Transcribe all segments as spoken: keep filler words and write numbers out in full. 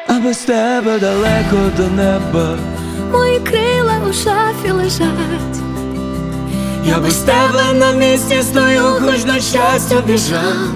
а без тебе далеко до неба. Мої крила у шафі лежать. Я без тебе на місці стою, хоч на щастя біжав.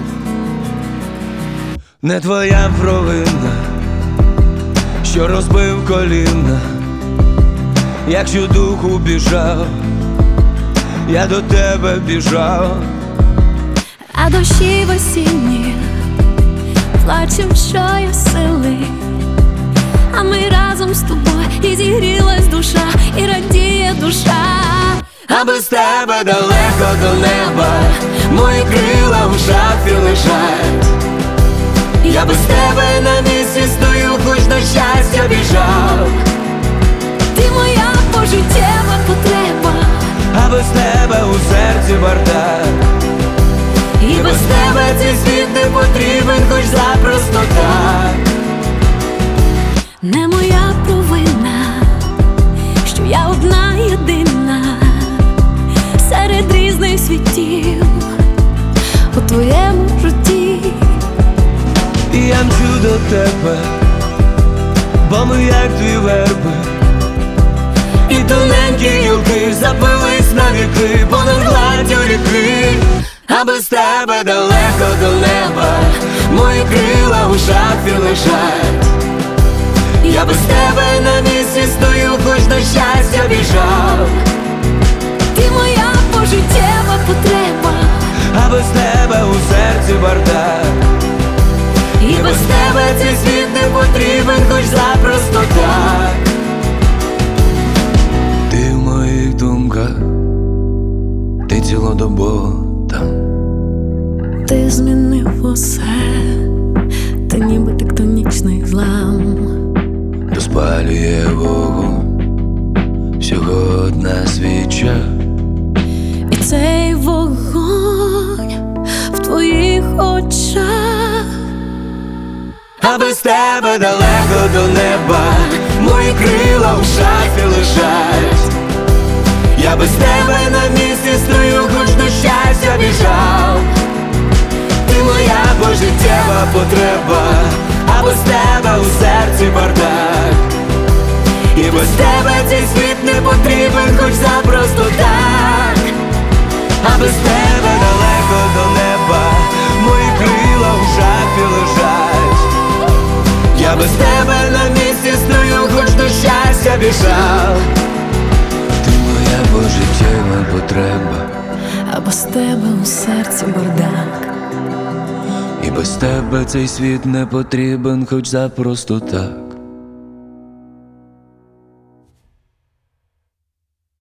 Не твоя провина, що розбив коліна. Якщо духу біжав, я до тебе біжав. А дощі в осінні плачем, що є сили. А ми разом з тобою, і зігрілась душа, і радіє душа. А без тебе далеко до неба, мої крила в шафі лежать. Я без тебе на місці стою, хоч на щастя біжав. Ти моя пожиттєва потреба, а без тебе у серці бардак. І без тебе цей світ не потрібен, хоч запросто так. Не моя провина, що я одна єдина серед різних світів у твоєму житті. І я мчу до тебе, бо ми як дві верби, і тоненькі гілки запились на віки понад гладдю ріки. А без тебе далеко до неба, мої крила у шафі лежать. Я без тебе на місці стою, хоч на щастя біжав. Ти моя пожиттєва потреба, а без тебе у серці бардак. І без тебе цей світ не потрібен, хоч запросто так. Ти в моїх думках, ти цілодобово там. ти змінив усе, ти ніби тектонічний злам. Розпалює вогонь всього одна свіча. І цей вогонь в твоїх очах. А без тебе далеко до неба, мої крила в шафі лежать. Я без тебе на місці стою, хоч до щастя біжав. Ти моя пожиттєва потреба, а без тебе у серці бардак. І без тебе цей світ не потрібен, хоч запросто так. А без тебе далеко до неба, мої крила в шафі лежать. Я без тебе на місці стою, хоч до щастя біжав. Ти моя пожиттєва потреба, А без тебе у серці бардак. і без тебе цей світ не потрібен, хоч запросто так.